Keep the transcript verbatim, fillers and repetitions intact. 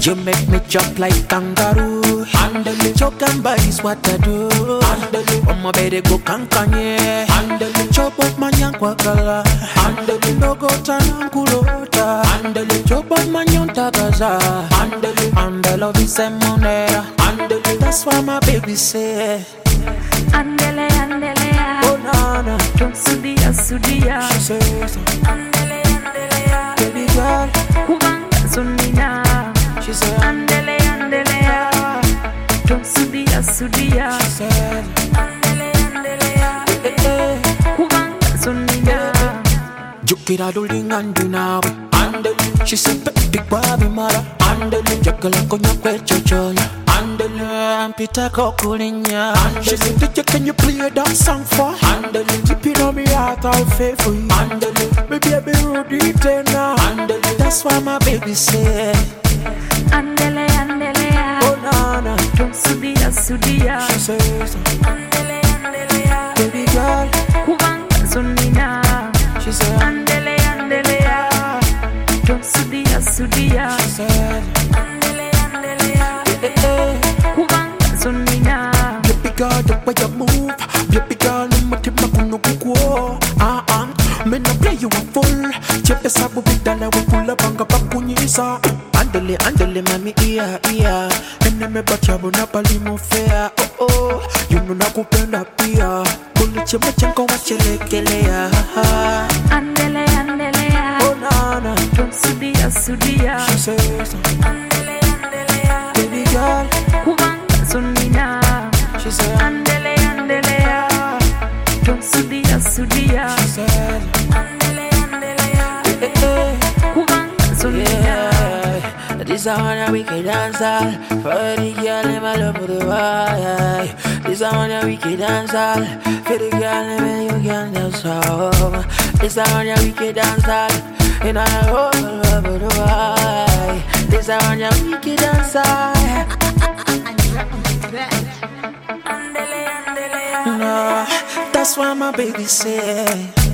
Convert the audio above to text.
You make me jump like kangaroo. Handle it, choke and bite is what I do. Handle it, on my baby go kankanye. Handle it, chop up my yankwa kala. Handle it, no go turn kulota. Handle it, chop up my yonta gaza. Handle it, handle love is a monera. Handle it, that's why my baby say. Andele, andele, oh nana, don't sudia, sudia. She says, andele, andele, baby girl, kubanga sunina. She said, andele, andele, don't sudia, sudia. She said, andele, andele, kubanga sunina. Jukira duling andina, andele. She said, baby baby mara, andele. Jakala konya kwe chochoya. Andele, Peter Kokulinya. She said, D J, can you play that song for? Andele, deep in on me heart, I'll pay for you. Andele, baby, I be Rudy Tena. Andele, that's why my baby say. Andele, andele, oh nana, don't sudia, sudia. She says, andele, andele, baby girl, kubanga sunina. She said, andele, andele, don't sudia, sudia. She said, andele, andele, kubanga sunina. baby girl, the way you move, baby girl, I'm a tip of no kuko. Ah ah, me no play you a full. Chepe sabu bidala we pull up anga pakunyisa. Andele, andele, mami iya iya. Ene me bachabu na pali mo fea. Oh oh, you know na kupenda pia. Buli chema chanko wachelekelea. Andele, andele, oh nana, don't sudia, sudia. She says, andele, andele, baby girl, kubanga sunina. She said, andele, andele, don't sudia, sudia. She said, andele, andele, kubanga sunina. yeah, this a one a wicked dancer. For the girl in my love for the why. This a one a wicked dancer. For the girl in my you can dance home. This a one a wicked dancer. In a love for the why. This a one a wicked dancer. Andele, andele, No, that's why my baby say.